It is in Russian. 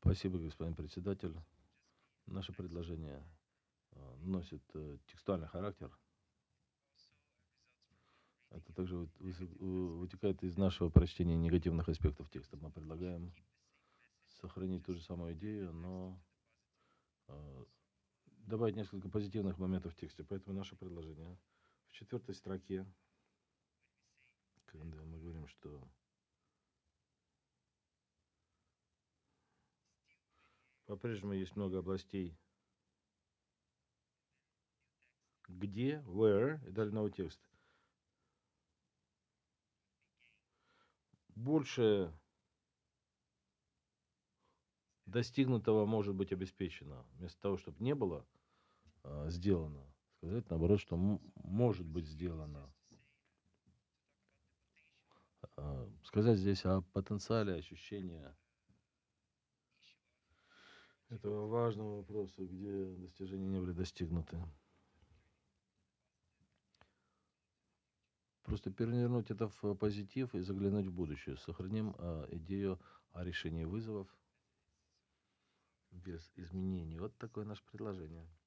Спасибо, господин председатель. Наше предложение носит текстуальный характер. Это также вытекает из нашего прочтения негативных аспектов текста. Мы предлагаем сохранить ту же самую идею, но добавить несколько позитивных моментов в тексте. Поэтому наше предложение в 4 строке, когда мы говорим, что по-прежнему есть много областей, где, where, и далее новый текст. Больше достигнутого может быть обеспечено. Вместо того, чтобы не было сделано, сказать наоборот, что может быть сделано. Сказать здесь о потенциале ощущения этого важного вопроса, где достижения не были достигнуты. Просто перевернуть это в позитив и заглянуть в будущее. Сохраним идею о решении вызовов без изменений. Вот такое наше предложение.